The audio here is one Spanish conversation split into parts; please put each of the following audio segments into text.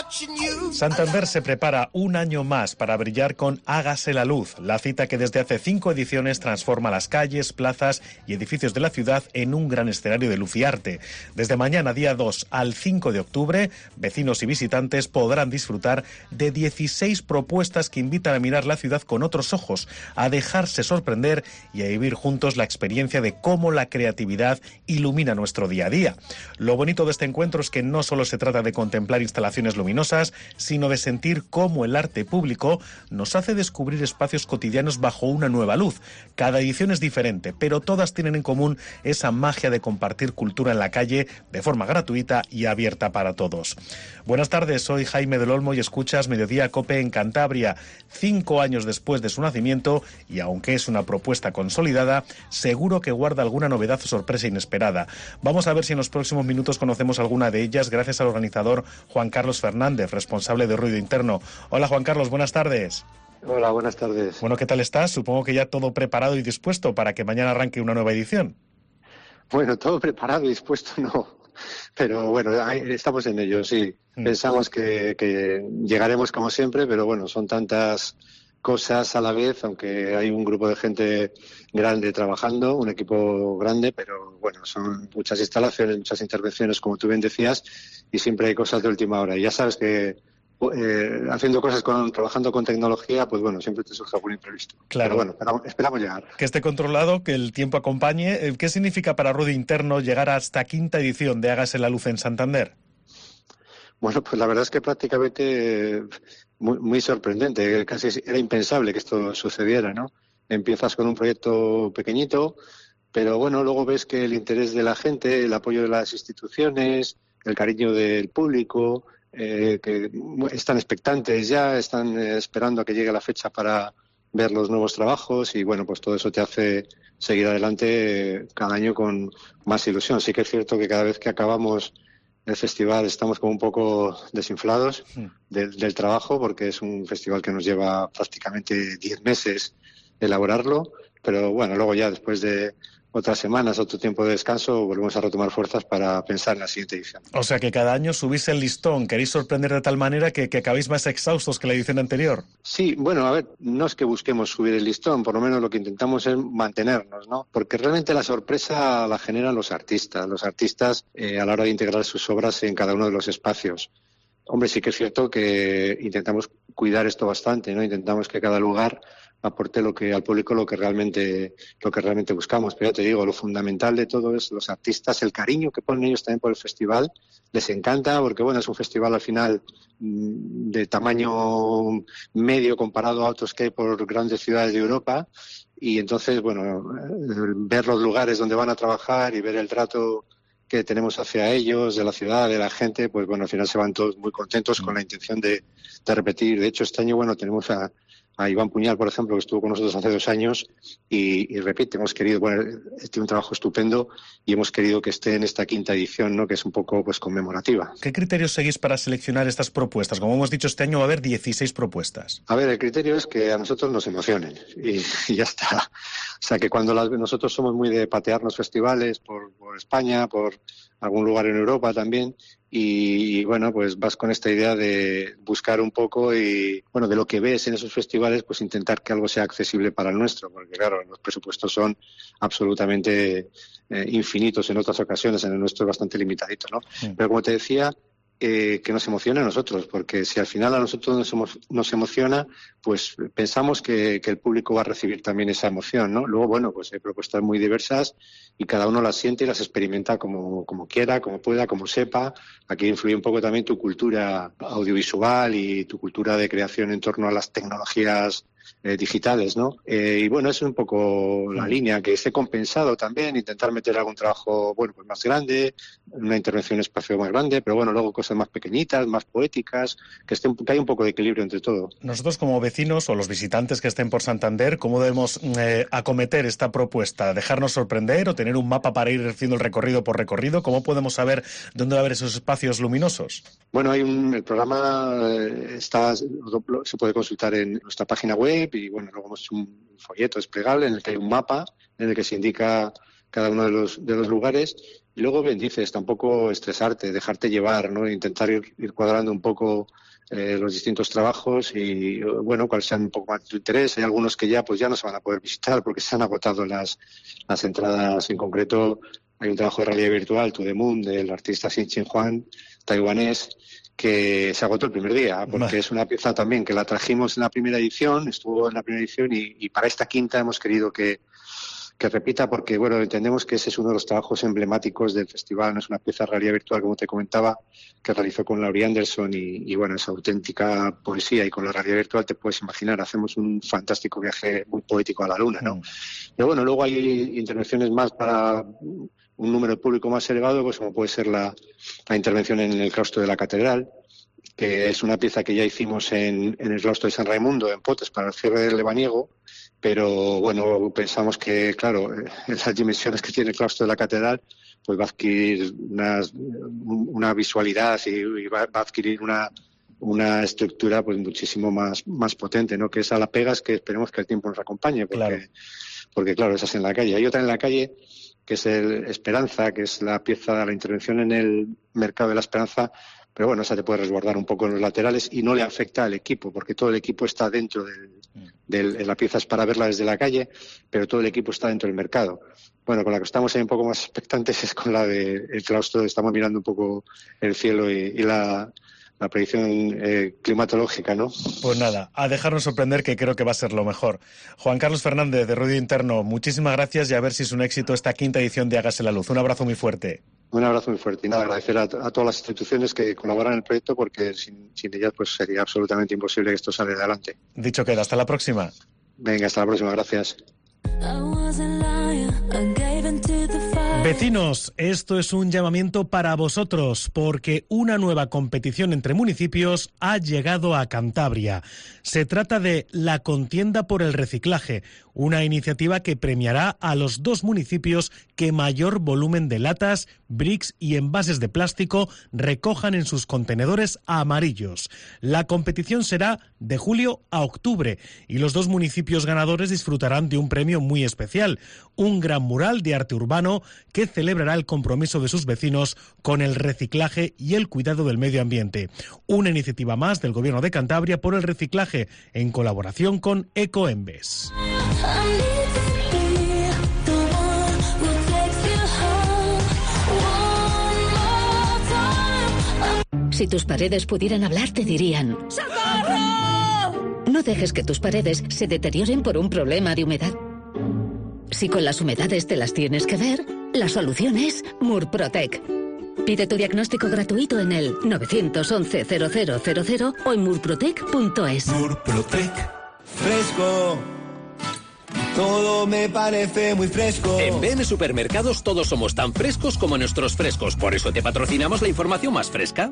Santander se prepara un año más para brillar con Hágase la Luz, la cita que desde hace 5 ediciones transforma las calles, plazas y edificios de la ciudad en un gran escenario de luz y arte. Desde mañana, día 2 al 5 de octubre, vecinos y visitantes podrán disfrutar de 16 propuestas que invitan a mirar la ciudad con otros ojos, a dejarse sorprender y a vivir juntos la experiencia de cómo la creatividad ilumina nuestro día a día. Lo bonito de este encuentro es que no solo se trata de contemplar instalaciones luminosas, sino de sentir cómo el arte público nos hace descubrir espacios cotidianos bajo una nueva luz. Cada edición es diferente, pero todas tienen en común esa magia de compartir cultura en la calle de forma gratuita y abierta para todos. Buenas tardes, soy Jaime del Olmo y escuchas Mediodía COPE en Cantabria. 5 años después de su nacimiento, y aunque es una propuesta consolidada, seguro que guarda alguna novedad o sorpresa inesperada. Vamos a ver si en los próximos minutos conocemos alguna de ellas gracias al organizador Juan Carlos Fernández, responsable de ruido interno. Hola Juan Carlos, buenas tardes. Hola, buenas tardes. Bueno, ¿qué tal estás? Supongo que ya todo preparado y dispuesto para que mañana arranque una nueva edición. Bueno, todo preparado y dispuesto no, pero bueno, estamos en ello, sí. Pensamos que llegaremos como siempre, pero bueno, son tantas cosas a la vez, aunque hay un grupo de gente grande trabajando, un equipo grande, pero bueno, son muchas instalaciones, muchas intervenciones, como tú bien decías, y siempre hay cosas de última hora. Y ya sabes que haciendo cosas trabajando con tecnología, pues bueno, siempre te surge algún imprevisto. Claro. Pero bueno, esperamos llegar. Que esté controlado, que el tiempo acompañe. ¿Qué significa para Ruido Interno llegar a esta 5ª edición de Hágase la Luz en Santander? Bueno, pues la verdad es que prácticamente muy sorprendente, casi era impensable que esto sucediera, ¿no? Empiezas con un proyecto pequeñito, pero bueno, luego ves que el interés de la gente, el apoyo de las instituciones, el cariño del público, que están expectantes ya, están esperando a que llegue la fecha para ver los nuevos trabajos y bueno, pues todo eso te hace seguir adelante cada año con más ilusión. Sí que es cierto que cada vez que acabamos el festival estamos como un poco desinflados del trabajo, porque es un festival que nos lleva prácticamente 10 meses elaborarlo, pero bueno, luego ya después de otras semanas, otro tiempo de descanso, volvemos a retomar fuerzas para pensar en la siguiente edición. O sea que cada año subís el listón, queréis sorprender de tal manera que acabéis más exhaustos que la edición anterior. Sí, bueno, a ver, no es que busquemos subir el listón, por lo menos lo que intentamos es mantenernos, ¿no? Porque realmente la sorpresa la generan los artistas a la hora de integrar sus obras en cada uno de los espacios. Hombre, sí que es cierto que intentamos cuidar esto bastante, ¿no? Intentamos que cada lugar aporte al público lo que realmente buscamos. Pero ya te digo, lo fundamental de todo es los artistas, el cariño que ponen ellos también por el festival. Les encanta porque, bueno, es un festival al final de tamaño medio comparado a otros que hay por grandes ciudades de Europa. Y entonces, bueno, ver los lugares donde van a trabajar y ver el trato que tenemos hacia ellos, de la ciudad, de la gente, pues bueno, al final se van todos muy contentos con la intención de repetir. De hecho, este año, bueno, tenemos a Iván Puñal, por ejemplo, que estuvo con nosotros hace 2 años y repite, hemos querido, bueno, tiene un trabajo estupendo y hemos querido que esté en esta 5ª edición, ¿no? Que es un poco pues conmemorativa. ¿Qué criterios seguís para seleccionar estas propuestas? Como hemos dicho, este año va a haber 16 propuestas. A ver, el criterio es que a nosotros nos emocionen y ya está. O sea, que cuando nosotros somos muy de patearnos festivales por España, por algún lugar en Europa también, y bueno, pues vas con esta idea de buscar un poco y, bueno, de lo que ves en esos festivales, pues intentar que algo sea accesible para el nuestro, porque claro, los presupuestos son absolutamente infinitos en otras ocasiones, en el nuestro es bastante limitadito, ¿no? Sí. Pero como te decía, que nos emociona a nosotros, porque si al final a nosotros nos emociona, pues pensamos que el público va a recibir también esa emoción, ¿no? Luego, bueno, pues hay propuestas muy diversas y cada uno las siente y las experimenta como quiera, como pueda, como sepa. Aquí influye un poco también tu cultura audiovisual y tu cultura de creación en torno a las tecnologías digitales, ¿no? Y bueno, es un poco la línea, que esté compensado también, intentar meter algún trabajo, bueno, pues más grande, una intervención en espacio más grande, pero bueno, luego cosas más pequeñitas, más poéticas, que haya un poco de equilibrio entre todo. Nosotros como vecinos o los visitantes que estén por Santander, ¿cómo debemos acometer esta propuesta? ¿Dejarnos sorprender o tener un mapa para ir haciendo el recorrido por recorrido? ¿Cómo podemos saber dónde va a haber esos espacios luminosos? Bueno, el programa se puede consultar en nuestra página web y bueno, luego hemos hecho un folleto desplegable en el que hay un mapa en el que se indica cada uno de los lugares Y luego, bien dices, tampoco estresarte, dejarte llevar, ¿no? Intentar ir cuadrando un poco los distintos trabajos y, bueno, cuáles sean un poco más de tu interés. Hay algunos que ya no se van a poder visitar porque se han agotado las entradas. En concreto, hay un trabajo de realidad virtual, To The Moon, del artista Xin Chin Huang, taiwanés, que se agotó el primer día, porque es una pieza también que la trajimos en la primera edición, estuvo en la primera edición y para esta quinta hemos querido que repita, porque bueno, entendemos que ese es uno de los trabajos emblemáticos del festival. No es una pieza de realidad virtual, como te comentaba, que realizó con Laurie Anderson y bueno, es auténtica poesía, y con la realidad virtual te puedes imaginar, hacemos un fantástico viaje muy poético a la luna, ¿no? Pero bueno, luego hay intervenciones más para un número público más elevado, pues como puede ser la intervención en el claustro de la catedral, que es una pieza que ya hicimos en el claustro de San Raimundo, en Potes, para el cierre del lebaniego. Pero bueno, pensamos que, claro, esas dimensiones que tiene el claustro de la catedral, pues va a adquirir una visualidad y va a adquirir una estructura pues muchísimo más potente, ¿no? Que es a la Pegas, que esperemos que el tiempo nos acompañe, porque claro, esa es en la calle. Hay otra en la calle, que es el Esperanza, que es la pieza, la intervención en el mercado de la Esperanza. Pero bueno, esa te puede resguardar un poco en los laterales y no le afecta al equipo, porque todo el equipo está dentro la pieza es para verla desde la calle, pero todo el equipo está dentro del mercado. Bueno, con la que estamos ahí un poco más expectantes es con la del claustro. Estamos mirando un poco el cielo y la predicción climatológica, ¿no? Pues nada, a dejarnos sorprender, que creo que va a ser lo mejor. Juan Carlos Fernández, de Ruido Interno, muchísimas gracias, y a ver si es un éxito esta quinta edición de Hágase la Luz. Un abrazo muy fuerte. Un abrazo muy fuerte y nada, agradecer a todas las instituciones que colaboran en el proyecto, porque sin ellas pues sería absolutamente imposible que esto salga adelante. Dicho queda, hasta la próxima. Venga, hasta la próxima, gracias. Vecinos, esto es un llamamiento para vosotros, porque una nueva competición entre municipios ha llegado a Cantabria. Se trata de la Contienda por el Reciclaje, una iniciativa que premiará a los 2 municipios que mayor volumen de latas, bricks y envases de plástico recojan en sus contenedores amarillos. La competición será de julio a octubre y los 2 municipios ganadores disfrutarán de un premio muy especial, un gran mural de arte urbano que celebrará el compromiso de sus vecinos con el reciclaje y el cuidado del medio ambiente. Una iniciativa más del Gobierno de Cantabria por el reciclaje, en colaboración con Ecoembes. Si tus paredes pudieran hablar, te dirían: ¡socorro! No dejes que tus paredes se deterioren por un problema de humedad. Si con las humedades te las tienes que ver, la solución es Murprotec. Pide tu diagnóstico gratuito en el 911-0000 o en murprotec.es. Murprotec. Fresco. Todo me parece muy fresco. En BM Supermercados todos somos tan frescos como nuestros frescos. Por eso te patrocinamos la información más fresca.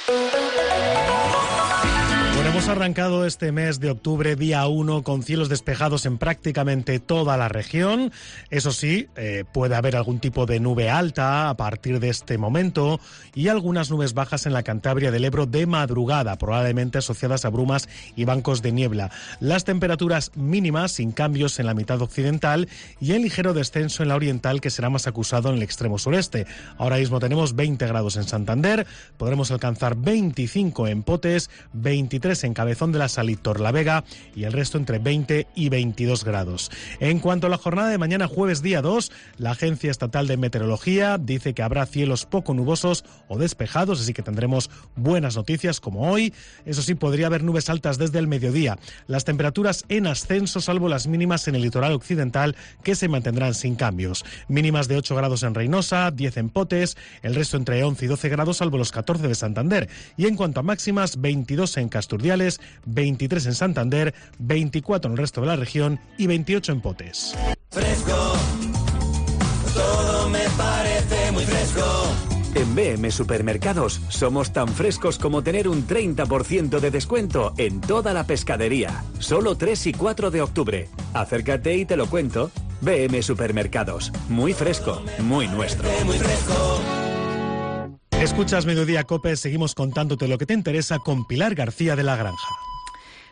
Bueno, hemos arrancado este mes de octubre, día 1, con cielos despejados en prácticamente toda la región. Eso sí, puede haber algún tipo de nube alta a partir de este momento y algunas nubes bajas en la Cantabria del Ebro de madrugada, probablemente asociadas a brumas y bancos de niebla. Las temperaturas mínimas sin cambios en la mitad occidental y en ligero descenso en la oriental, que será más acusado en el extremo sureste. Ahora mismo tenemos 20 grados en Santander, podremos alcanzar 25 en Potes, 23 en Cabezón de la Sal y Torlavega y el resto entre 20 y 22 grados. En cuanto a la jornada de mañana, jueves día 2, la Agencia Estatal de Meteorología dice que habrá cielos poco nubosos o despejados, así que tendremos buenas noticias como hoy. Eso sí, podría haber nubes altas desde el mediodía. Las temperaturas en ascenso, salvo las mínimas en el litoral occidental, que se mantendrán sin cambios. Mínimas de 8 grados en Reynosa, 10 en Potes, el resto entre 11 y 12 grados, salvo los 14 de Santander. Y en cuanto a máximas, 22 en Casturdiales, 23 en Santander, 24 en el resto de la región y 28 en Potes. Fresco. Todo me parece muy fresco. En BM Supermercados somos tan frescos como tener un 30% de descuento en toda la pescadería. Solo 3 y 4 de octubre. Acércate y te lo cuento. BM Supermercados. Muy fresco, muy nuestro. Muy fresco. Escuchas Mediodía COPE, seguimos contándote lo que te interesa con Pilar García de la Granja.